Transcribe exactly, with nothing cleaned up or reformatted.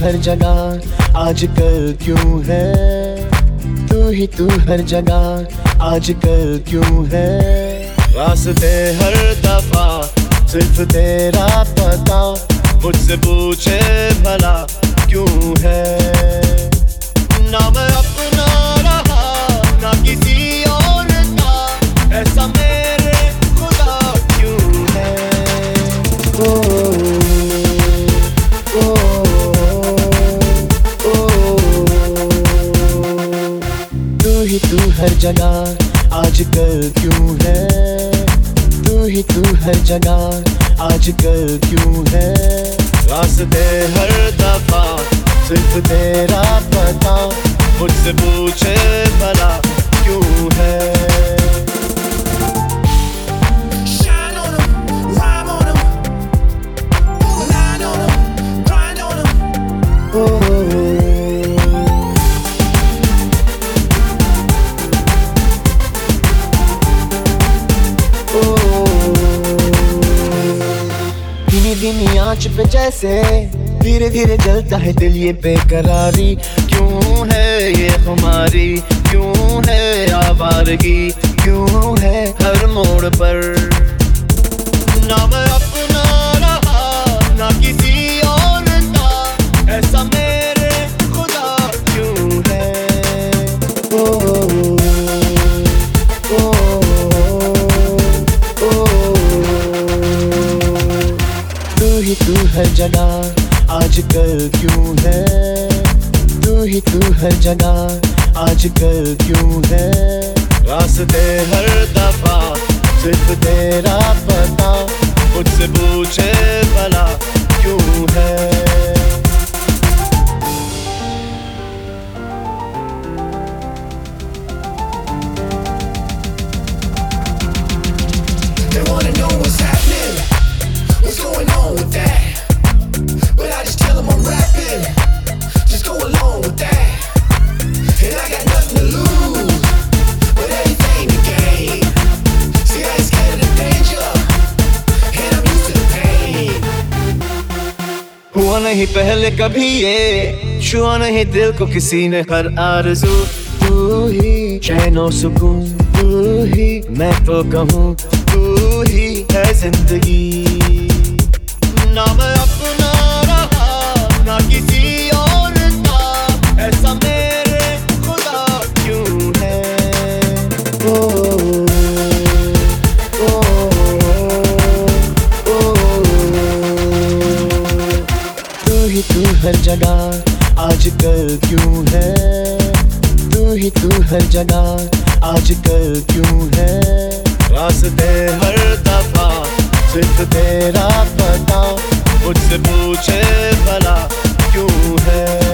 हर जगह आजकल क्यों है, तू ही तू हर जगह आजकल क्यों है। रास्ते हर दफा सिर्फ तेरा पता, मुझसे पूछे भला क्यों है। ना मैं अपना रहा ना किसी और का, ऐसा मेरे खुदा क्यों है। ओ, ओ, ओ, तू ही तू हर जगह आजकल क्यों है, तू ही तू हर जगह आजकल क्यों है। रास्ते हर दफा सिर्फ तेरा पता, मुझसे पूछे भला क्यों है। धीमी आंच पे जैसे धीरे धीरे जलता है दिल, ये बेकरारी क्यों है, ये हमारी क्यों है आवारगी, क्यों है हर मोड़ पर। ना मैं अपना रहा ना किसी और का, ऐसा मेरे खुदा क्यों है। ओ, ओ, ओ, तू ही तू हर जगह आजकल क्यों है, तू ही तू हर जगह आजकल क्यों है। रास्ते हर दफा सिर्फ तेरा पता, मुझसे पूछे भला क्यों है। They wanna know what's happening, what's going on with that, but I just tell them I'm rapping, just go along with that, and I got nothing to lose, but everything to gain. See, I ain't scared of the danger, and I'm used to the pain. हुआ नहीं पहले कभी ये, छुआ नहीं दिल को किसी ने हर आरज़ू। तू ही चैनो सुकून, तू ही मैं तो कहूँ, तू ही है जिंदगी। ना मैं अपना रहा ना किसी और का, ऐसा मेरे खुदा क्यों है। ओ, ओ, ओ, तू ही तू हर जगह आजकल क्यों है, तू ही तू हर जगह आजकल क्यों है। रास्ते हर दफा सिर्फ तेरा पता, मुझसे पूछे भला क्यों है।